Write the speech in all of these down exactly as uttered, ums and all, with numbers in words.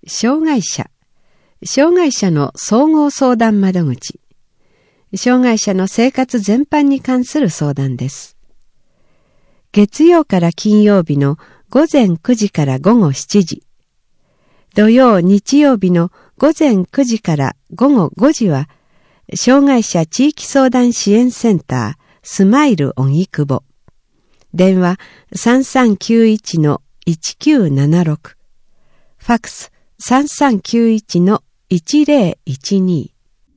障害者、障害者の総合相談窓口、障害者の生活全般に関する相談です。月曜から金曜日の午前くじから午後しちじ、土曜日曜日の午前くじから午後ごじは、障害者地域相談支援センタースマイル荻窪、電話 さんさんきゅういちのいちきゅうななろく、ファックス さんさんきゅういちのいちぜろいちに。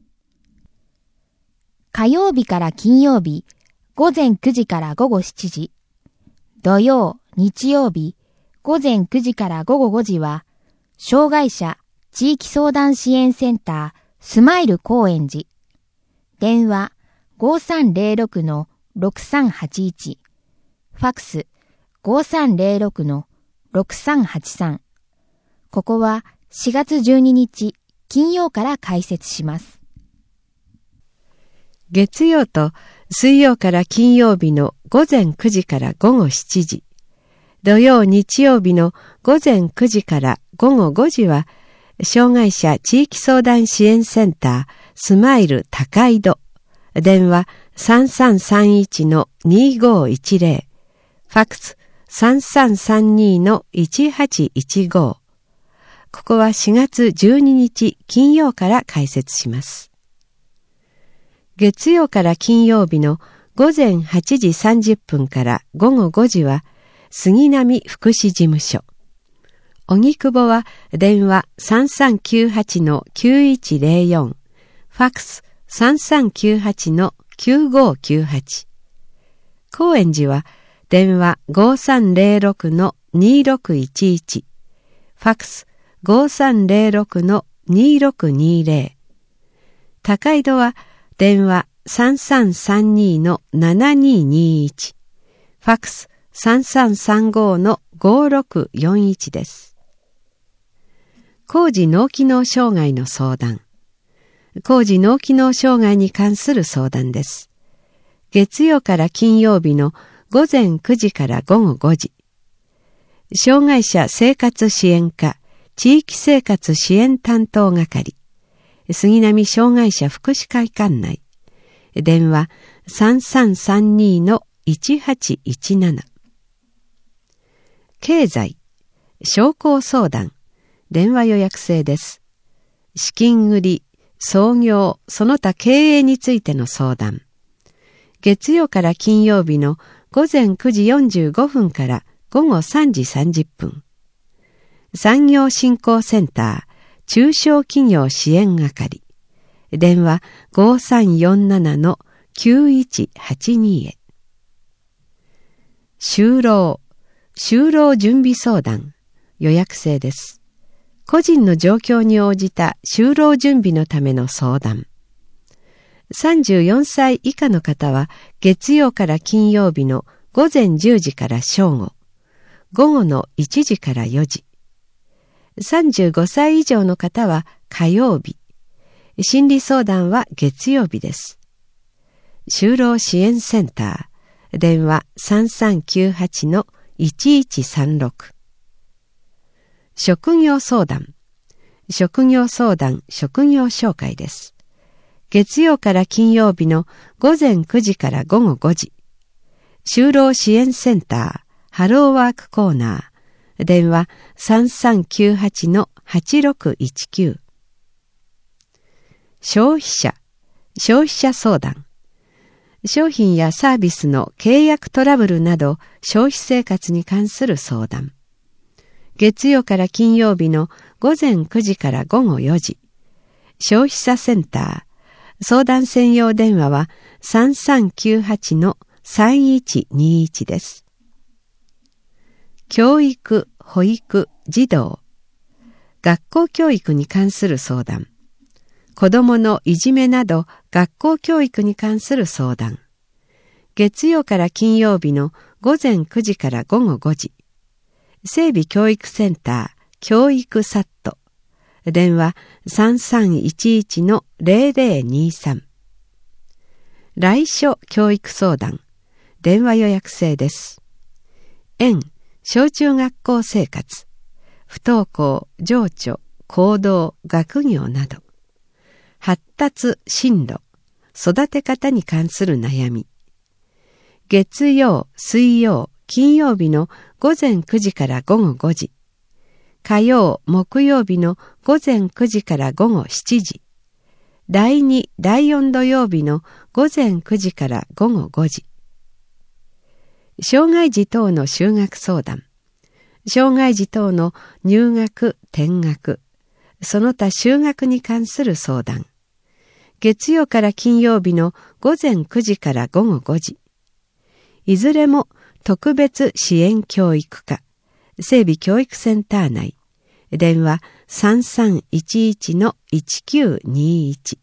火曜日から金曜日、午前くじから午後しちじ、土曜、日曜日、午前くじから午後ごじは、障害者地域相談支援センタースマイル高円寺、電話 ごさんぜろろくのろくさんはちいち、ファックス ごさんぜろろくのろくさんはちさん。ここはしがつじゅうににち金曜から開設します。 月曜と水曜から金曜日の午前くじから午後しちじ、土曜日曜日の午前くじから午後ごじは、障害者地域相談支援センタースマイル高井戸、電話 さんさんさんいちのにごいちぜろ、ファックス さんさんさんにのいちはちいちご。ここはしがつじゅうににち金曜から開設します。月曜から金曜日の午前はちじさんじゅっぷんから午後ごじは杉並福祉事務所。荻窪は電話 さんさんきゅうはちのきゅういちぜろよん、ファックス さんさんきゅうはちのきゅうごきゅうはち。高円寺は電話 ごさんぜろろくのにろくいちいち、ファックス ごさんぜろろくのにろくにぜろ。高井戸は電話 さんさんさんにのななににいち、ファックス さんさんさんごのごろくよんいちです。高次脳機能障害の相談。高次脳機能障害に関する相談です。月曜から金曜日の午前くじから午後ごじ。障害者生活支援課地域生活支援担当係、杉並障害者福祉会館内、電話 さんさんさんにのいちはちいちなな。経済、商工相談、電話予約制です。資金繰り、創業、その他経営についての相談。月曜から金曜日の午前くじよんじゅうごふんから午後さんじさんじゅっぷん。産業振興センター、中小企業支援係。電話 ごさんよんななのきゅういちはちに へ。就労、就労準備相談、予約制です。個人の状況に応じた就労準備のための相談。さんじゅうよんさい以下の方は月曜から金曜日の午前じゅうじから正午、午後のいちじからよじ。さんじゅうごさい以上の方は火曜日、心理相談は月曜日です。就労支援センター、電話 さんさんきゅうはちのいちいちさんろく。職業相談、職業相談、職業紹介です。月曜から金曜日の午前くじから午後ごじ。就労支援センター、ハローワークコーナー、電話 さんさんきゅうはちのはちろくいちきゅう。消費者、消費者相談。商品やサービスの契約トラブルなど消費生活に関する相談。月曜から金曜日の午前くじから午後よじ。消費者センター、相談専用電話は さんさんきゅうはちのさんいちにいち です。教育、保育、児童。学校教育に関する相談。子どものいじめなど学校教育に関する相談。月曜から金曜日の午前くじから午後ごじ。整備教育センター、教育サット。電話 さんさんいちいちのぜろぜろにさん。来所教育相談。電話予約制です。園、小中学校生活。不登校、情緒、 行動、学業など、発達、進路、育て方に関する悩み。月曜、水曜、金曜日の午前くじから午後ごじ。火曜、木曜日の午前くじから午後しちじ。だいに、だいよん土曜日の午前くじから午後ごじ。障害児等の就学相談。障害児等の入学、転学、その他就学に関する相談。月曜から金曜日の午前くじから午後ごじ。いずれも特別支援教育課、整備教育センター内。電話 さんさんいちいちのいちきゅうにいち。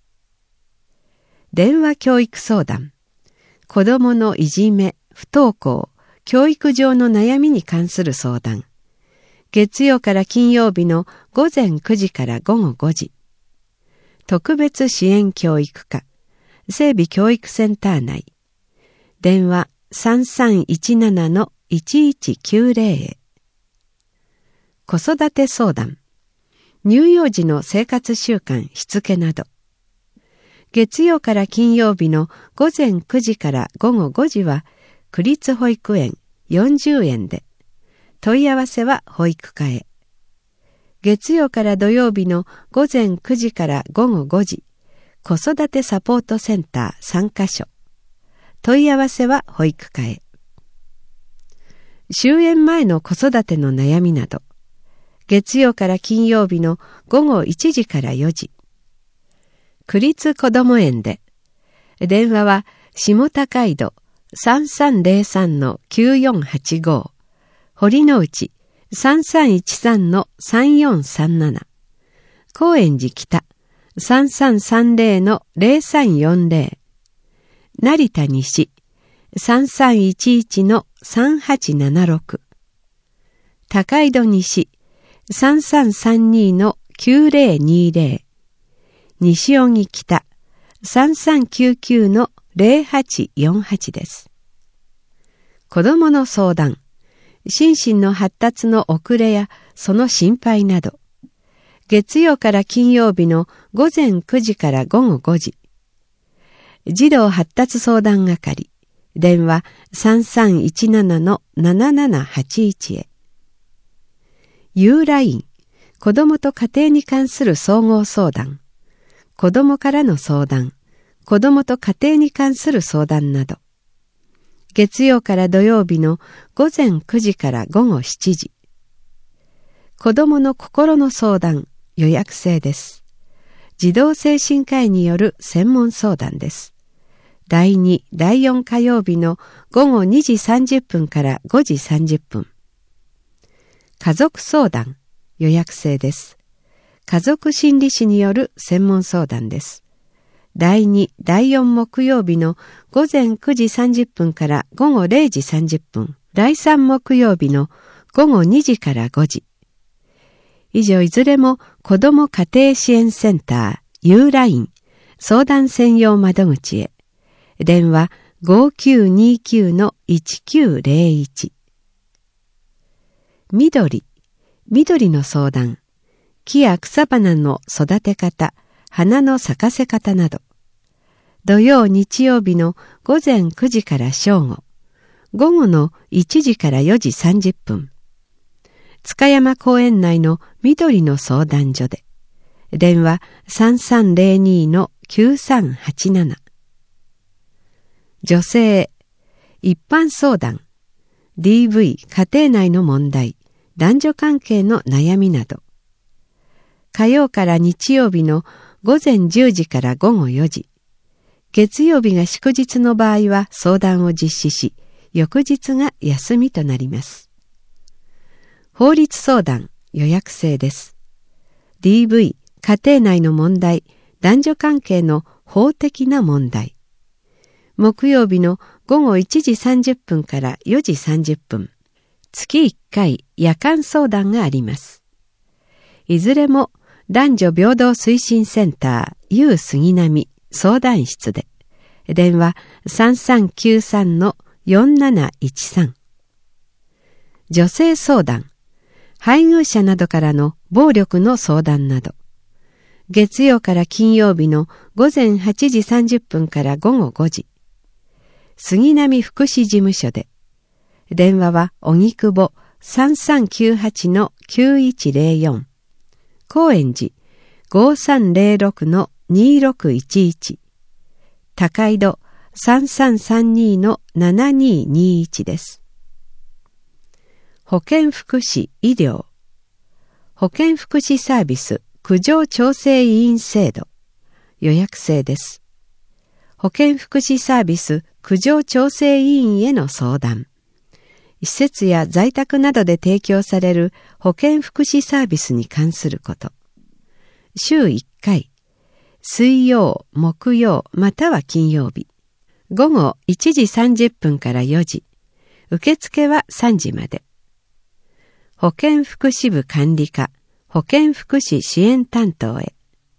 電話教育相談。子どものいじめ、不登校、教育上の悩みに関する相談。月曜から金曜日の午前くじから午後ごじ。特別支援教育課、整備教育センター内。電話 さんさんいちななのいちいちきゅうぜろ へ。子育て相談。乳幼児の生活習慣、しつけなど。月曜から金曜日の午前くじから午後ごじは、区立保育園よんじゅうえんで、問い合わせは保育課へ。月曜から土曜日の午前くじから午後ごじ、子育てサポートセンターさんかしょ。問い合わせは保育課へ。終園前の子育ての悩みなど、月曜から金曜日の午後いちじからよじ。区立こども園で、電話は下高井戸 さんさんぜろさんのきゅうよんはちご、堀之内 さんさんいちさんのさんよんさんなな、高円寺北 さんさんさんぜろのぜろさんよんぜろ、成田西 さんさんいちいちのさんはちななろく、高井戸西 さんさんさんにのきゅうぜろにぜろ、西荻北 さんさんきゅうきゅうのぜろはちよんはちです。子どもの相談、心身の発達の遅れやその心配など、月曜から金曜日の午前くじから午後ごじ。児童発達相談係、電話 さんさんいちななのななななはちいち へ。ユーライン、子どもと家庭に関する総合相談、子どもからの相談、子どもと家庭に関する相談など、月曜から土曜日の午前くじから午後しちじ。子どもの心の相談、予約制です。児童精神科医による専門相談です。だいに、だいよん火曜日の午後にじさんじゅっぷんからごじさんじゅっぷん。家族相談、予約制です。家族心理士による専門相談です。だいに、だいよん木曜日の午前くじさんじゅっぷんから午後れいじさんじゅっぷん。だいさん木曜日の午後にじからごじ。以上いずれも子ども家庭支援センター ユーライン 相談専用窓口へ。電話 ごきゅうにきゅうのいちきゅうぜろいち。緑、緑の相談。木や草花の育て方、花の咲かせ方など。土曜日曜日の午前くじから正午、午後のいちじからよじさんじゅっぷん。塚山公園内の緑の相談所で。電話 さんさんぜろにのきゅうさんはちなな。女性、一般相談、ディーブイ 家庭内の問題、男女関係の悩みなど。火曜から日曜日の午前じゅうじから午後よじ。月曜日が祝日の場合は相談を実施し、翌日が休みとなります。法律相談、予約制です。ディーブイ、家庭内の問題、男女関係の法的な問題。木曜日の午後いちじさんじゅっぷんからよじさんじゅっぷん。月いっかい夜間相談があります。いずれも男女平等推進センター ユー 杉並相談室で。電話 さんさんきゅうさんのよんなないちさん。女性相談。 配偶者などからの暴力の相談など、月曜から金曜日のごぜんはちじさんじゅっぷんからごごごじ、杉並福祉事務所で、電話は荻窪 さんさんきゅうはちのきゅういちゼロよん、高円寺 ごさんゼロろくのにろくいちいち、高井戸 さんさんさんにのななににいちです。保健福祉医療、保健福祉サービス苦情調整委員制度、予約制です。保健福祉サービス苦情調整委員への相談、施設や在宅などで提供される保健福祉サービスに関すること。週いっかい、水曜、木曜または金曜日、午後いちじさんじゅっぷんからよじ、受付はさんじまで。保健福祉部管理課、保健福祉支援担当へ。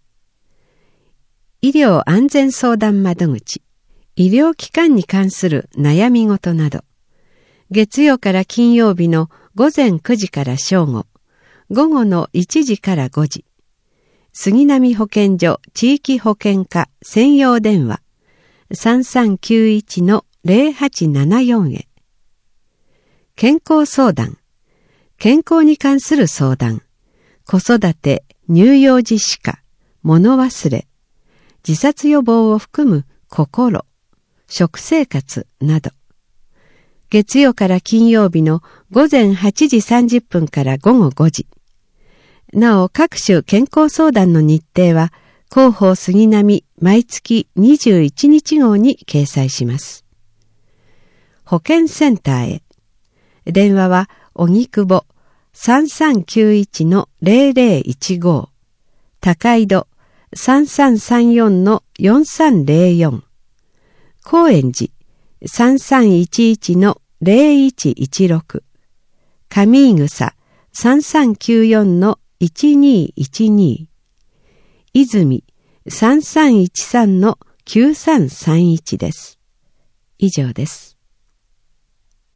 医療安全相談窓口、医療機関に関する悩み事など、月曜から金曜日のごぜんくじから正午、午後のいちじからごじ、杉並保健所地域保健課専用電話 さんさんきゅういちのゼロはちななよん へ。健康相談、健康に関する相談、子育て、乳幼児歯科、物忘れ、自殺予防を含む心、食生活など、月曜から金曜日のごぜんはちじさんじゅっぷんからごごごじ。なお各種健康相談の日程は広報杉並毎月にじゅういちにち号に掲載します。保健センターへ。電話は荻窪 さんさんきゅういちのゼロゼロいちご、高井戸 さんさんさんよんのよんさんゼロよん、高円寺 さんさんいちいちのゼロいちいちろく、上井草 さんさんきゅうよんのいちにいちに、泉 さんさんいちさんのきゅうさんさんいちです。以上です。